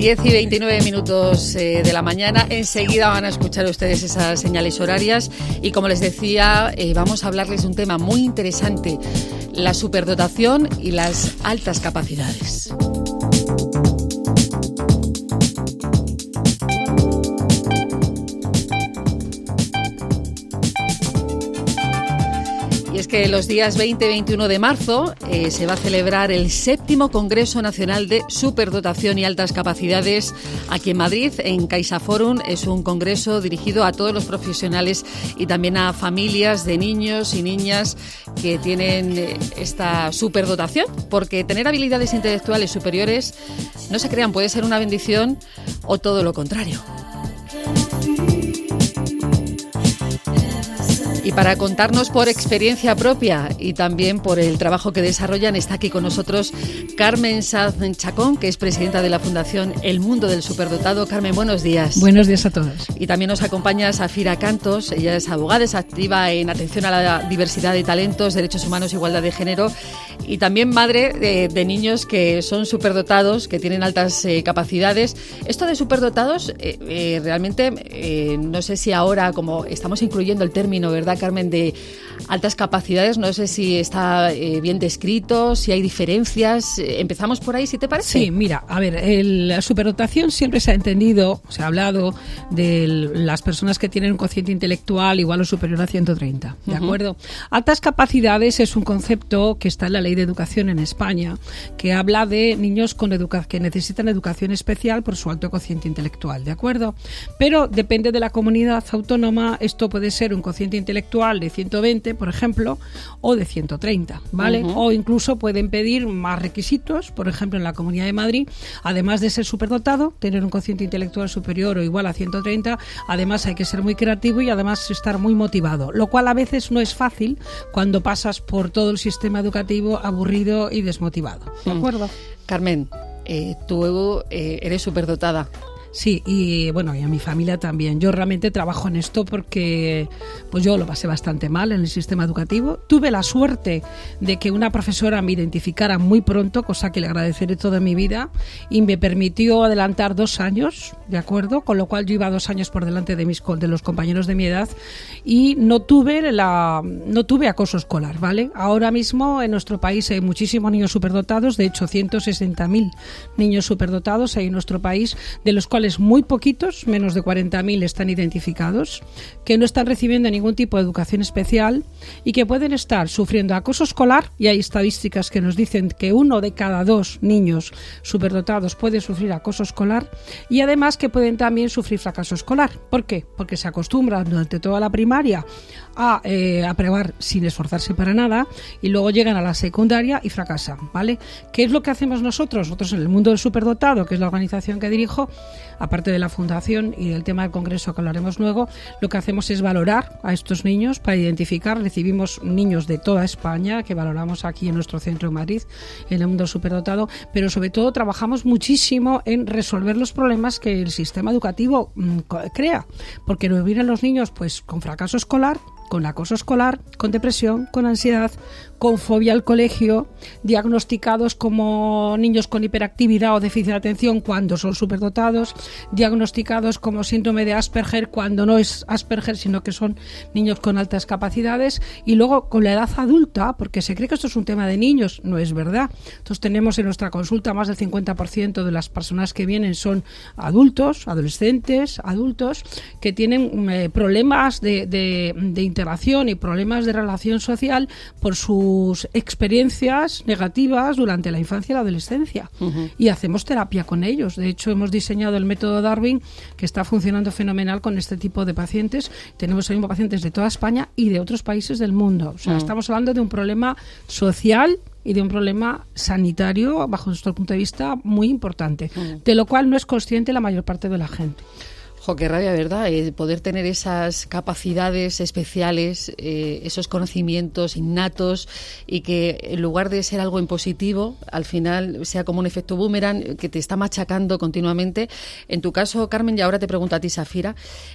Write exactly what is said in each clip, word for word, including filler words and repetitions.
diez y veintinueve minutos eh, de la mañana. Enseguida van a escuchar ustedes esas señales horarias y, como les decía, eh, vamos a hablarles de un tema muy interesante: la superdotación y las altas capacidades. Y es que los días veinte y veintiuno de marzo eh, se va a celebrar el séptimo Congreso Nacional de Superdotación y Altas Capacidades aquí en Madrid, en CaixaForum. Es un congreso dirigido a todos los profesionales y también a familias de niños y niñas que tienen eh, esta superdotación, porque tener habilidades intelectuales superiores no se crean, puede ser una bendición o todo lo contrario. Y para contarnos por experiencia propia y también por el trabajo que desarrollan, está aquí con nosotros Carmen Sanz Chacón, que es presidenta de la Fundación El Mundo del Superdotado. Carmen, buenos días. Buenos días a todos. Y también nos acompaña Safira Cantos. Ella es abogada, es activa en atención a la diversidad de talentos, derechos humanos, igualdad de género, y también madre de, de niños que son superdotados, que tienen altas eh, capacidades. Esto de superdotados, eh, eh, realmente, eh, no sé si ahora, como estamos incluyendo el término, ¿verdad, Carmen, de altas capacidades? No sé si está eh, bien descrito, si hay diferencias. Empezamos por ahí, si te parece. Sí, mira, a ver, el, la superdotación siempre se ha entendido, se ha hablado de las personas que tienen un cociente intelectual igual o superior a ciento treinta, ¿de uh-huh. acuerdo? Altas capacidades es un concepto que está en la Ley de Educación en España, que habla de niños con educa- que necesitan educación especial por su alto cociente intelectual, ¿de acuerdo? Pero depende de la comunidad autónoma, esto puede ser un cociente intelectual de ciento veinte, por ejemplo, o de ciento treinta, ¿vale? Uh-huh. O incluso pueden pedir más requisitos, por ejemplo, en la Comunidad de Madrid, además de ser superdotado, tener un cociente intelectual superior o igual a ciento treinta, además hay que ser muy creativo y además estar muy motivado, lo cual a veces no es fácil cuando pasas por todo el sistema educativo aburrido y desmotivado, ¿de acuerdo? Mm. Carmen, eh, tú eh, eres superdotada. Sí, y bueno, y a mi familia también. Yo realmente trabajo en esto porque pues yo lo pasé bastante mal en el sistema educativo. Tuve la suerte de que una profesora me identificara muy pronto, cosa que le agradeceré toda mi vida, y me permitió adelantar dos años, ¿de acuerdo? Con lo cual yo iba dos años por delante de mis de los compañeros de mi edad y no tuve la no tuve acoso escolar, ¿vale? Ahora mismo en nuestro país hay muchísimos niños superdotados, de hecho ciento sesenta mil niños superdotados hay en nuestro país, de los cuales muy poquitos, menos de cuarenta mil, están identificados, que no están recibiendo ningún tipo de educación especial y que pueden estar sufriendo acoso escolar, y hay estadísticas que nos dicen que uno de cada dos niños superdotados puede sufrir acoso escolar, y además que pueden también sufrir fracaso escolar. ¿Por qué? Porque se acostumbran durante toda la primaria a eh, aprobar sin esforzarse para nada y luego llegan a la secundaria y fracasan, ¿vale? ¿Qué es lo que hacemos nosotros? Nosotros en el Mundo del Superdotado, que es la organización que dirijo, aparte de la fundación y del tema del congreso que hablaremos luego, lo que hacemos es valorar a estos niños para identificar. Recibimos niños de toda España que valoramos aquí en nuestro centro en Madrid, en el Mundo Superdotado, pero sobre todo trabajamos muchísimo en resolver los problemas que el sistema educativo mmm, crea, porque nos vienen los niños pues con fracaso escolar, con acoso escolar, con depresión, con ansiedad, con fobia al colegio, diagnosticados como niños con hiperactividad o déficit de atención cuando son superdotados, diagnosticados como síndrome de Asperger cuando no es Asperger, sino que son niños con altas capacidades, y luego con la edad adulta, porque se cree que esto es un tema de niños, no es verdad. Entonces tenemos en nuestra consulta más del cincuenta por ciento de las personas que vienen son adultos, adolescentes, adultos, que tienen eh, problemas de, de, de interacción y problemas de relación social por sus experiencias negativas durante la infancia y la adolescencia. Uh-huh. Y hacemos terapia con ellos. De hecho, hemos diseñado el método Darwin, que está funcionando fenomenal con este tipo de pacientes. Tenemos ahora mismo pacientes de toda España y de otros países del mundo. O sea, uh-huh. estamos hablando de un problema social y de un problema sanitario, bajo nuestro punto de vista, muy importante, uh-huh. de lo cual no es consciente la mayor parte de la gente. Jo, qué rabia, ¿verdad? Eh, poder tener esas capacidades especiales, eh, esos conocimientos innatos y que en lugar de ser algo impositivo, al final sea como un efecto boomerang que te está machacando continuamente. En tu caso, Carmen, y ahora te pregunto a ti, Safira,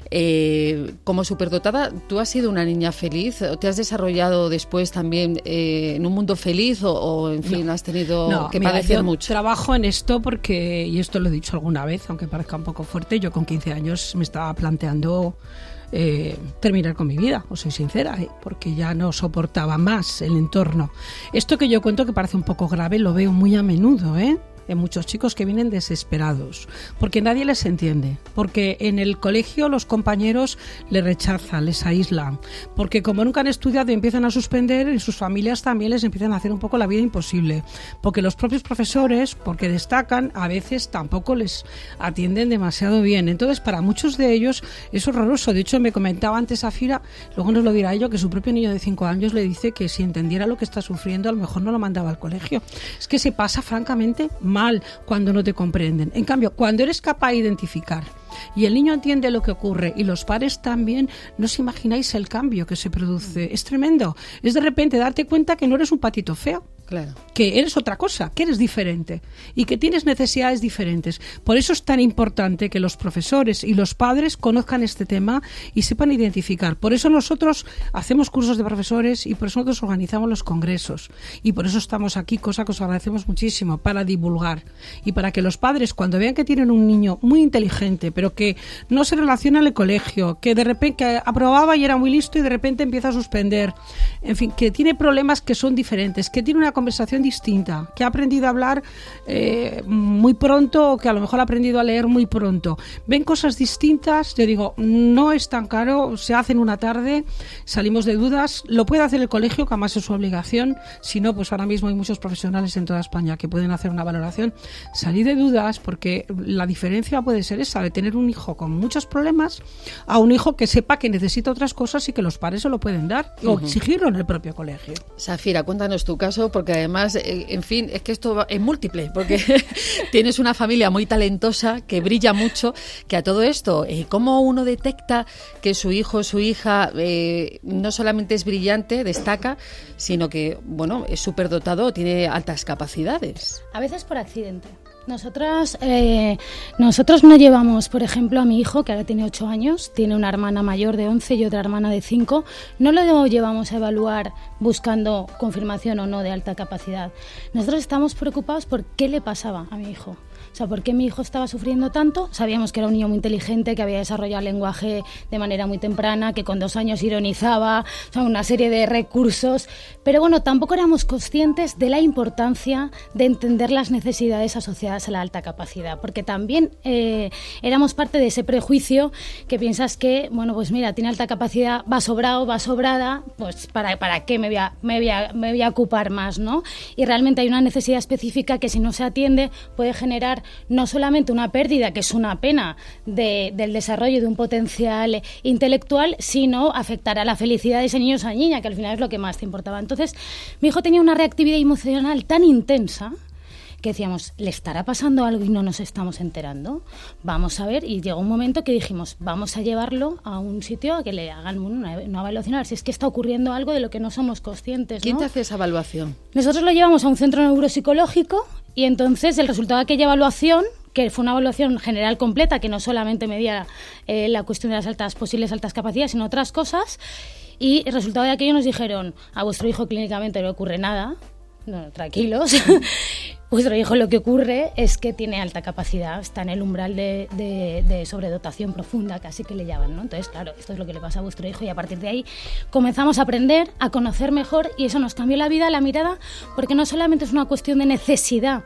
eh, como superdotada, ¿tú has sido una niña feliz? ¿Te has desarrollado después también eh, en un mundo feliz o, o en fin, no, has tenido no, que mira, padecer yo mucho? Trabajo en esto porque, y esto lo he dicho alguna vez, aunque parezca un poco fuerte, yo con quince años me estaba planteando eh, terminar con mi vida, os soy sincera, ¿eh? Porque ya no soportaba más el entorno. Esto que yo cuento, que parece un poco grave, lo veo muy a menudo, ¿eh? En muchos chicos que vienen desesperados, porque nadie les entiende, porque en el colegio los compañeros les rechazan, les aíslan, porque como nunca han estudiado y empiezan a suspender, y sus familias también les empiezan a hacer un poco la vida imposible, porque los propios profesores, porque destacan, a veces tampoco les atienden demasiado bien. Entonces, para muchos de ellos es horroroso. De hecho, me comentaba antes Safira, luego nos lo dirá ello, que su propio niño de cinco años le dice que si entendiera lo que está sufriendo, a lo mejor no lo mandaba al colegio. Es que se pasa francamente mal cuando no te comprenden. En cambio, cuando eres capaz de identificar y el niño entiende lo que ocurre y los padres también, no os imagináis el cambio que se produce. Es tremendo. Es de repente darte cuenta que no eres un patito feo. Claro. Que eres otra cosa, que eres diferente y que tienes necesidades diferentes. Por eso es tan importante que los profesores y los padres conozcan este tema y sepan identificar. Por eso nosotros hacemos cursos de profesores y por eso nosotros organizamos los congresos. Y por eso estamos aquí, cosa que os agradecemos muchísimo, para divulgar. Y para que los padres, cuando vean que tienen un niño muy inteligente, pero que no se relaciona en el colegio, que de repente que aprobaba y era muy listo y de repente empieza a suspender, en fin, que tiene problemas que son diferentes, que tiene una conversación distinta, que ha aprendido a hablar eh, muy pronto o que a lo mejor ha aprendido a leer muy pronto. Ven cosas distintas, yo digo, no es tan caro, se hace en una tarde, salimos de dudas, lo puede hacer el colegio, que además es su obligación, si no, pues ahora mismo hay muchos profesionales en toda España que pueden hacer una valoración. Salir de dudas, porque la diferencia puede ser esa, de tener un hijo con muchos problemas a un hijo que sepa que necesita otras cosas y que los padres se lo pueden dar, uh-huh. o exigirlo en el propio colegio. Safira, cuéntanos tu caso, porque además, eh, en fin, es que esto es múltiple, porque tienes una familia muy talentosa, que brilla mucho, que a todo esto, eh, ¿cómo uno detecta que su hijo o su hija eh, no solamente es brillante, destaca, sino que, bueno, es superdotado, tiene altas capacidades? A veces por accidente. Nosotras, eh, nosotros no llevamos, por ejemplo, a mi hijo, que ahora tiene ocho años, tiene una hermana mayor de once y otra hermana de cinco, no lo llevamos a evaluar buscando confirmación o no de alta capacidad. Nosotros estamos preocupados por qué le pasaba a mi hijo. O sea, ¿por qué mi hijo estaba sufriendo tanto? Sabíamos que era un niño muy inteligente, que había desarrollado el lenguaje de manera muy temprana, que con dos años ironizaba, o sea, una serie de recursos. Pero bueno, tampoco éramos conscientes de la importancia de entender las necesidades asociadas a la alta capacidad, porque también eh, éramos parte de ese prejuicio que piensas que, bueno, pues mira, tiene alta capacidad, va sobrado, va sobrada, pues ¿para, para qué me voy, a, me, voy a, me voy a ocupar más, ¿no? Y realmente hay una necesidad específica que si no se atiende puede generar no solamente una pérdida, que es una pena, de, del desarrollo de un potencial intelectual, sino afectar a la felicidad de ese niño o esa niña, que al final es lo que más te importaba. Entonces, mi hijo tenía una reactividad emocional tan intensa que decíamos, ¿le estará pasando algo y no nos estamos enterando? Vamos a ver, y llegó un momento que dijimos, vamos a llevarlo a un sitio a que le hagan una, una evaluación, a ver si es que está ocurriendo algo de lo que no somos conscientes, ¿no? ¿Quién te hace esa evaluación? Nosotros lo llevamos a un centro neuropsicológico y entonces el resultado de aquella evaluación, que fue una evaluación general completa, que no solamente medía eh, la cuestión de las altas posibles altas capacidades, sino otras cosas, y el resultado de aquello nos dijeron, a vuestro hijo clínicamente no ocurre nada, no, tranquilos. Vuestro hijo lo que ocurre es que tiene alta capacidad, está en el umbral de, de, de sobredotación profunda, casi que le llaman, ¿no? Entonces, claro, esto es lo que le pasa a vuestro hijo y a partir de ahí comenzamos a aprender, a conocer mejor y eso nos cambió la vida, la mirada, porque no solamente es una cuestión de necesidad,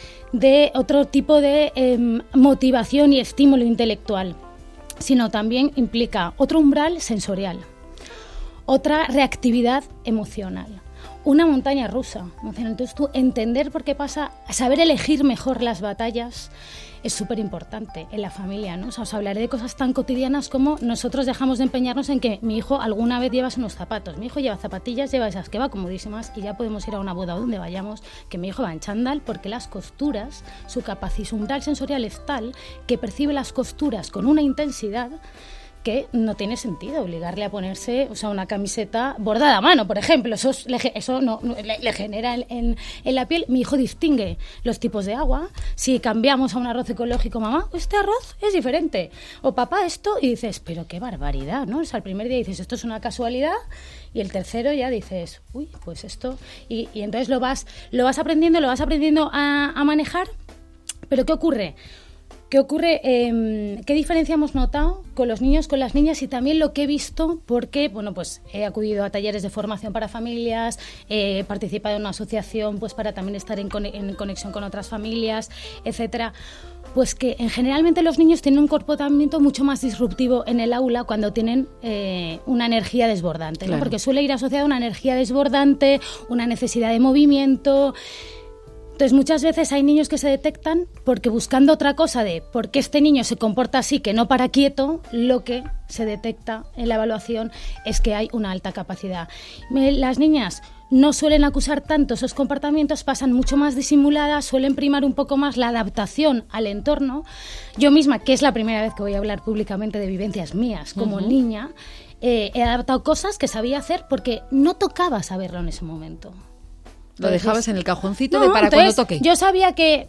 de otro tipo de eh, motivación y estímulo intelectual, sino también implica otro umbral sensorial, otra reactividad emocional, una montaña rusa. Entonces tú entender por qué pasa, saber elegir mejor las batallas es súper importante en la familia, ¿no? O sea, os hablaré de cosas tan cotidianas como nosotros dejamos de empeñarnos en que mi hijo alguna vez lleva unos zapatos. Mi hijo lleva zapatillas, lleva esas que va comodísimas y ya podemos ir a una boda o donde vayamos, que mi hijo va en chándal porque las costuras, su capacidad, su umbral sensorial es tal que percibe las costuras con una intensidad que no tiene sentido obligarle a ponerse, o sea, una camiseta bordada a mano, por ejemplo. Eso, es, le, eso no, no, le, le genera en, en, en la piel. Mi hijo distingue los tipos de agua. Si cambiamos a un arroz ecológico, mamá, este arroz es diferente. O papá, esto, y dices, pero qué barbaridad, ¿no? O sea, el primer día dices, esto es una casualidad, y el tercero ya dices, uy, pues esto... Y, y entonces lo vas, lo vas aprendiendo, lo vas aprendiendo a, a manejar. Pero ¿qué ocurre? ¿Qué ocurre? Eh, ¿Qué diferencia hemos notado con los niños, con las niñas y también lo que he visto? Porque, bueno, pues he acudido a talleres de formación para familias, he participado en una asociación pues para también estar en, con, en conexión con otras familias, etcétera. Pues que en, generalmente los niños tienen un comportamiento mucho más disruptivo en el aula cuando tienen eh, una energía desbordante, ¿no? Claro. Porque suele ir asociada a una energía desbordante, una necesidad de movimiento. Entonces, muchas veces hay niños que se detectan porque buscando otra cosa de por qué este niño se comporta así, que no para quieto, lo que se detecta en la evaluación es que hay una alta capacidad. Las niñas no suelen acusar tanto esos comportamientos, pasan mucho más disimuladas, suelen primar un poco más la adaptación al entorno. Yo misma, que es la primera vez que voy a hablar públicamente de vivencias mías como uh-huh. niña, eh, he adaptado cosas que sabía hacer porque no tocaba saberlo en ese momento. Lo dejabas en el cajoncito no, de para entonces, cuando toque. Yo sabía que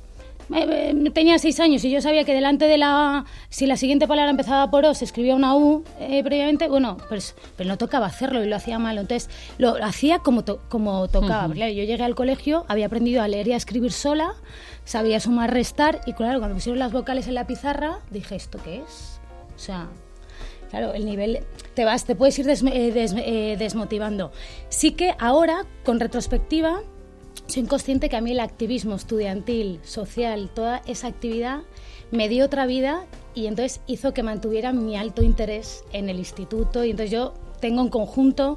eh, tenía seis años y yo sabía que delante de la... Si la siguiente palabra empezaba por O, se escribía una U eh, previamente, bueno, pues, pero no tocaba hacerlo y lo hacía mal. Entonces lo, lo hacía como, to, como tocaba. Uh-huh. Claro, yo llegué al colegio, había aprendido a leer y a escribir sola, sabía sumar, restar y claro, cuando pusieron las vocales en la pizarra, dije, ¿esto qué es? O sea... Claro, el nivel, te vas, te puedes ir des, eh, des, eh, desmotivando. Sí que ahora, con retrospectiva, soy consciente que a mí el activismo estudiantil, social, toda esa actividad me dio otra vida y entonces hizo que mantuviera mi alto interés en el instituto y entonces yo tengo en conjunto...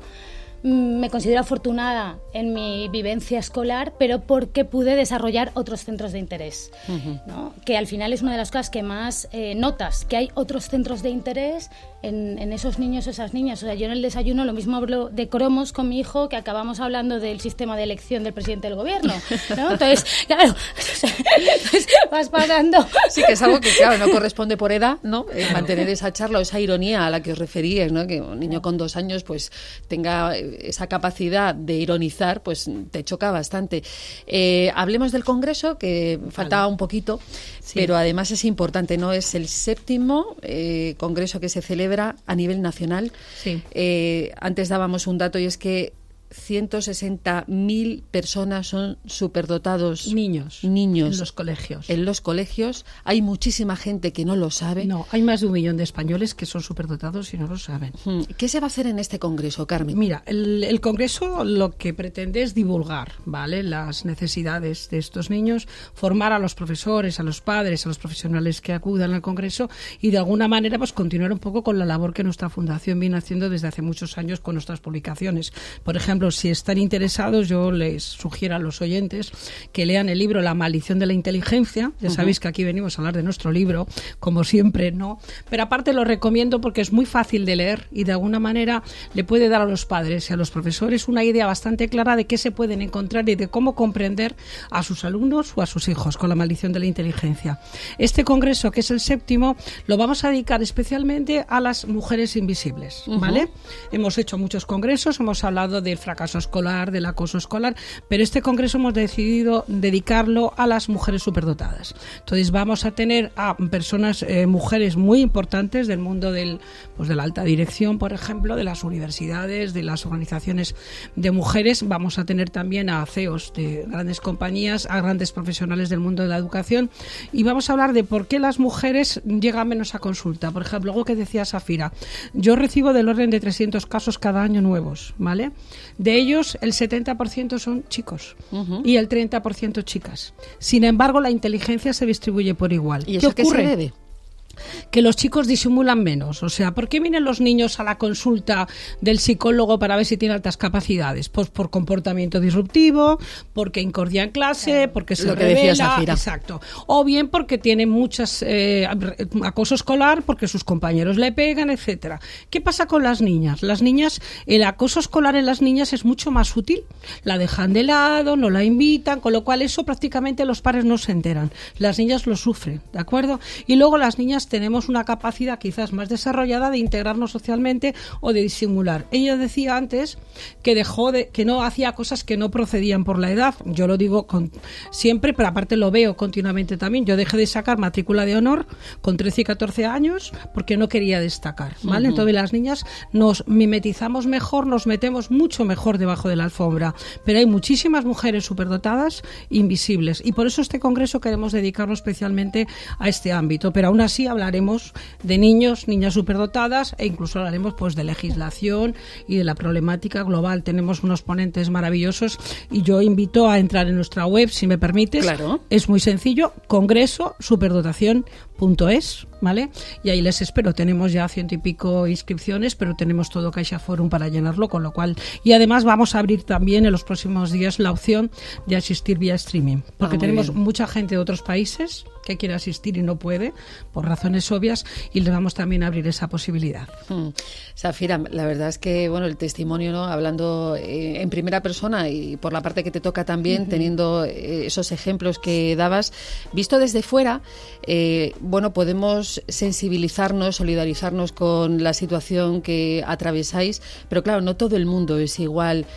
Me considero afortunada en mi vivencia escolar, pero porque pude desarrollar otros centros de interés, uh-huh. ¿no? Que al final es una de las cosas que más eh, notas, que hay otros centros de interés en, en esos niños o esas niñas. O sea, yo en el desayuno lo mismo hablo de cromos con mi hijo que acabamos hablando del sistema de elección del presidente del gobierno, ¿no? Entonces, claro, o sea, pues vas pasando... Sí, que es algo que, claro, no corresponde por edad, ¿no? Eh, mantener esa charla o esa ironía a la que os referíais, ¿no? Que un niño con dos años, pues, tenga... esa capacidad de ironizar, pues te choca bastante. Eh, hablemos del Congreso, que faltaba vale. un poquito, sí. pero además es importante, ¿no? Es el séptimo eh, Congreso que se celebra a nivel nacional. Sí. Eh, antes dábamos un dato y es que ciento sesenta mil personas son superdotados. Niños. Niños. En los colegios. En los colegios. Hay muchísima gente que no lo sabe. No, hay más de un millón de españoles que son superdotados y no lo saben. ¿Qué se va a hacer en este congreso, Carmen? Mira, el, el congreso lo que pretende es divulgar, ¿vale?, las necesidades de estos niños, formar a los profesores, a los padres, a los profesionales que acudan al congreso y de alguna manera pues continuar un poco con la labor que nuestra fundación viene haciendo desde hace muchos años con nuestras publicaciones. Por ejemplo, si están interesados, yo les sugiero a los oyentes que lean el libro La maldición de la inteligencia. Ya uh-huh. sabéis que aquí venimos a hablar de nuestro libro, como siempre, ¿no? Pero aparte lo recomiendo porque es muy fácil de leer y de alguna manera le puede dar a los padres y a los profesores una idea bastante clara de qué se pueden encontrar y de cómo comprender a sus alumnos o a sus hijos con la maldición de la inteligencia. Este congreso, que es el séptimo, lo vamos a dedicar especialmente a las mujeres invisibles, ¿vale? Uh-huh. Hemos hecho muchos congresos, hemos hablado del fracaso escolar, del acoso escolar, pero este congreso hemos decidido dedicarlo a las mujeres superdotadas. Entonces vamos a tener a personas, eh, mujeres muy importantes del mundo del, pues de la alta dirección, por ejemplo, de las universidades, de las organizaciones de mujeres. Vamos a tener también a C E Os de grandes compañías, a grandes profesionales del mundo de la educación y vamos a hablar de por qué las mujeres llegan menos a consulta. Por ejemplo, algo que decía Safira, yo recibo del orden de trescientos casos cada año nuevos, ¿vale? De ellos, el setenta por ciento son chicos uh-huh. y el treinta por ciento chicas. Sin embargo, la inteligencia se distribuye por igual. ¿Y eso ¿Qué ocurre? ¿Qué se debe? que los chicos disimulan menos. O sea, ¿por qué vienen los niños a la consulta del psicólogo para ver si tienen altas capacidades? Pues por comportamiento disruptivo, porque incordia en clase, porque se lo que revela, decía Safira. Exacto. O bien porque tienen muchas eh, acoso escolar, porque sus compañeros le pegan, etcétera. ¿Qué pasa con las niñas? Las niñas, el acoso escolar en las niñas es mucho más sutil. La dejan de lado, no la invitan, con lo cual eso prácticamente los padres no se enteran. Las niñas lo sufren, ¿de acuerdo? Y luego las niñas tenemos una capacidad quizás más desarrollada de integrarnos socialmente o de disimular. Ella decía antes que dejó de, que no hacía cosas que no procedían por la edad. Yo lo digo con, siempre, pero aparte lo veo continuamente también. Yo dejé de sacar matrícula de honor con trece y catorce años porque no quería destacar, ¿vale? Uh-huh. Entonces las niñas nos mimetizamos mejor, nos metemos mucho mejor debajo de la alfombra, pero hay muchísimas mujeres superdotadas invisibles y por eso este congreso queremos dedicarlo especialmente a este ámbito, pero aún así hablaremos de niños, niñas superdotadas e incluso hablaremos pues de legislación y de la problemática global. Tenemos unos ponentes maravillosos y yo invito a entrar en nuestra web, si me permites. Claro. Es muy sencillo, congreso superdotación punto es, ¿vale? Y ahí les espero. Tenemos ya ciento y pico inscripciones, pero tenemos todo Caixa Forum para llenarlo, con lo cual... Y además vamos a abrir también en los próximos días la opción de asistir vía streaming, porque ah, tenemos bien. mucha gente de otros países que quiere asistir y no puede, por razones obvias, y le vamos también a abrir esa posibilidad. Hmm. Safira, la verdad es que, bueno, el testimonio, ¿no? Hablando eh, en primera persona y por la parte que te toca también, uh-huh. teniendo eh, esos ejemplos que dabas, visto desde fuera, eh, bueno, podemos sensibilizarnos, solidarizarnos con la situación que atravesáis, pero claro, no todo el mundo es igual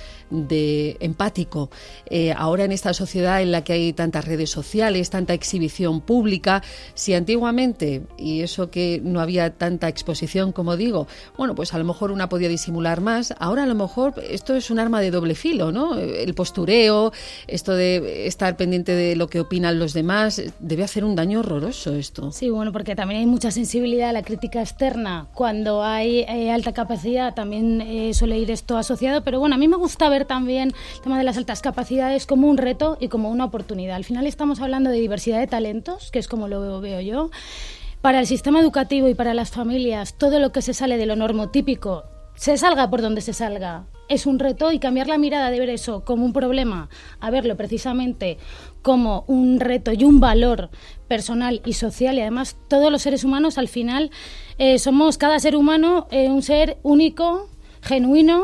de empático. Eh, ahora en esta sociedad en la que hay tantas redes sociales, tanta exhibición pública, si antiguamente, y eso que no había tanta exposición como digo, bueno, pues a lo mejor una podía disimular más, ahora a lo mejor esto es un arma de doble filo, ¿no? El postureo, esto de estar pendiente de lo que opinan los demás, debe hacer un daño horroroso esto. Sí, bueno, porque también hay mucha sensibilidad a la crítica externa. Cuando hay eh, alta capacidad también eh, suele ir esto asociado, pero bueno, a mí me gusta ver también el tema de las altas capacidades como un reto y como una oportunidad. Al final estamos hablando de diversidad de talentos, que es como lo veo yo. Para el sistema educativo y para las familias, todo lo que se sale de lo normotípico, se salga por donde se salga, es un reto, y cambiar la mirada de ver eso como un problema a verlo precisamente como un reto y un valor personal y social. Y además todos los seres humanos al final eh, somos, cada ser humano, eh, un ser único, genuino.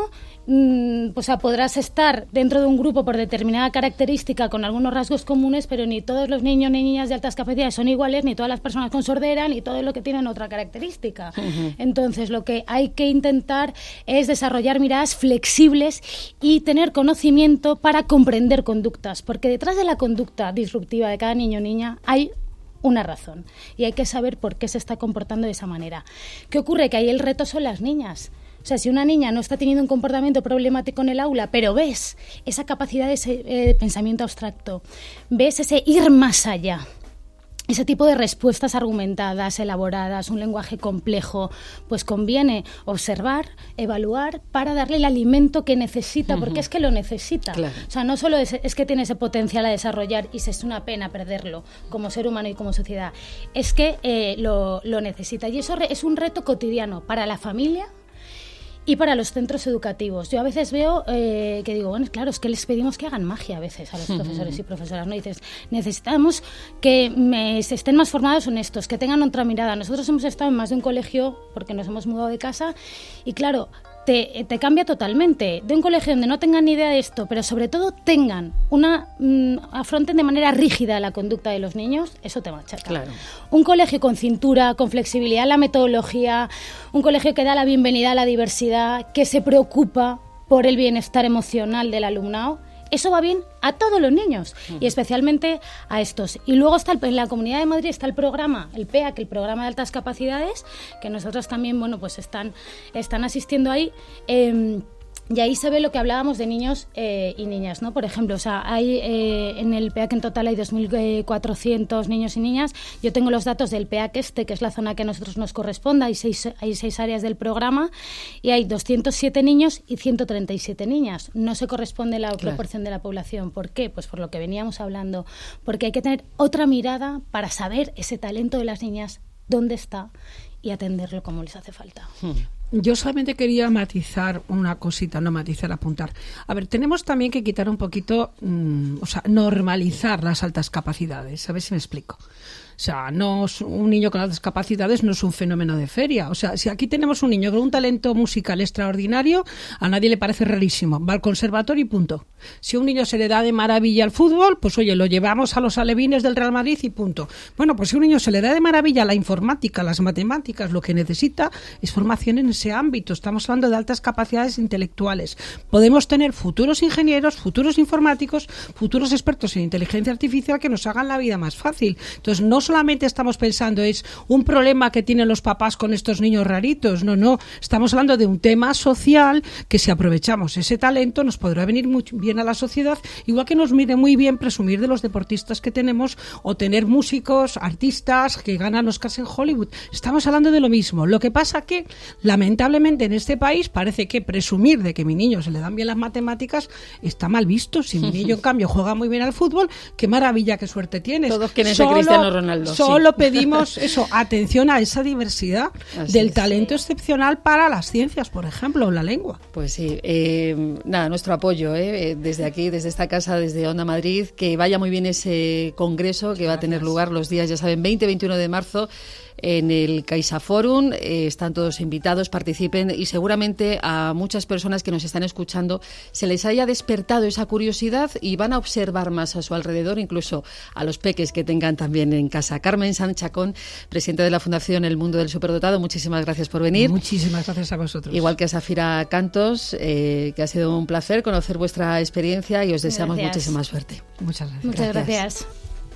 O sea, podrás estar dentro de un grupo por determinada característica con algunos rasgos comunes, pero ni todos los niños ni niñas de altas capacidades son iguales, ni todas las personas con sordera, ni todo lo que tienen otra característica. Uh-huh. Entonces, lo que hay que intentar es desarrollar miradas flexibles y tener conocimiento para comprender conductas, porque detrás de la conducta disruptiva de cada niño o niña hay una razón y hay que saber por qué se está comportando de esa manera. ¿Qué ocurre? Que ahí el reto son las niñas. O sea, si una niña no está teniendo un comportamiento problemático en el aula, pero ves esa capacidad de ese eh, pensamiento abstracto, ves ese ir más allá, ese tipo de respuestas argumentadas, elaboradas, un lenguaje complejo, pues conviene observar, evaluar para darle el alimento que necesita, porque uh-huh. es que lo necesita. Claro. O sea, no solo es, es que tiene ese potencial a desarrollar y es una pena perderlo como ser humano y como sociedad, es que eh, lo, lo necesita. Y eso re, es un reto cotidiano para la familia y para los centros educativos. Yo a veces veo eh, que digo, bueno, claro, es que les pedimos que hagan magia a veces a los profesores y profesoras, ¿no? Y dices, necesitamos que me, estén más formados en estos, que tengan otra mirada. Nosotros hemos estado en más de un colegio porque nos hemos mudado de casa y claro, te, te cambia totalmente. De un colegio donde no tengan ni idea de esto, pero sobre todo tengan una mmm, afronten de manera rígida la conducta de los niños, eso te machaca. Claro. Un colegio con cintura, con flexibilidad en la metodología, un colegio que da la bienvenida a la diversidad, que se preocupa por el bienestar emocional del alumnado, eso va bien a todos los niños uh-huh. y especialmente a estos. Y luego está el, en la Comunidad de Madrid está el programa, el P E A C, el programa de altas capacidades, que nosotros también, bueno, pues están, están asistiendo ahí. Eh, Y ahí se ve lo que hablábamos de niños eh, y niñas, ¿no? Por ejemplo, o sea, hay eh, en el P E A C en total hay dos mil cuatrocientos niños y niñas. Yo tengo los datos del P E A C este, que es la zona que a nosotros nos corresponde. Hay seis, hay seis áreas del programa y hay doscientos siete niños y ciento treinta y siete niñas. No se corresponde la claro. proporción de la población. ¿Por qué? Pues por lo que veníamos hablando. Porque hay que tener otra mirada para saber ese talento de las niñas dónde está y atenderlo como les hace falta. Yo solamente quería matizar una cosita, no matizar, apuntar. A ver, tenemos también que quitar un poquito, mmm, o sea, normalizar las altas capacidades. A ver si me explico. O sea, no es un niño con altas capacidades no es un fenómeno de feria. O sea, si aquí tenemos un niño con un talento musical extraordinario, a nadie le parece rarísimo. Va al conservatorio y punto. Si a un niño se le da de maravilla el fútbol, pues oye, lo llevamos a los alevines del Real Madrid y punto. Bueno, pues si a un niño se le da de maravilla la informática, las matemáticas, lo que necesita es formación en ese ámbito. Estamos hablando de altas capacidades intelectuales. Podemos tener futuros ingenieros, futuros informáticos, futuros expertos en inteligencia artificial que nos hagan la vida más fácil. Entonces, no solamente estamos pensando es un problema que tienen los papás con estos niños raritos, no, no, estamos hablando de un tema social que si aprovechamos ese talento nos podrá venir muy bien a la sociedad, igual que nos mire muy bien presumir de los deportistas que tenemos o tener músicos, artistas que ganan Oscars en Hollywood. Estamos hablando de lo mismo. Lo que pasa que lamentablemente en este país parece que presumir de que a mi niño se le dan bien las matemáticas está mal visto. Si mi niño en cambio juega muy bien al fútbol, qué maravilla, qué suerte tienes. Todos quieren ser Cristiano Ronaldo. Solo sí. pedimos eso, atención a esa diversidad Así del es. talento excepcional para las ciencias, por ejemplo, o la lengua. Pues sí, eh, nada, nuestro apoyo eh, desde aquí, desde esta casa, desde Onda Madrid, que vaya muy bien ese congreso que va a tener lugar los días, ya saben, veinte y veintiuno de marzo en el CaixaForum. Eh, están todos invitados, participen y seguramente a muchas personas que nos están escuchando se les haya despertado esa curiosidad y van a observar más a su alrededor, incluso a los peques que tengan también en casa. Carmen Sanz Chacón, presidenta de la Fundación El Mundo del Superdotado, muchísimas gracias por venir. Muchísimas gracias a vosotros. Igual que a Safira Cantos, eh, que ha sido un placer conocer vuestra experiencia y os deseamos Gracias. muchísima suerte. Muchas gracias. Muchas Gracias. gracias.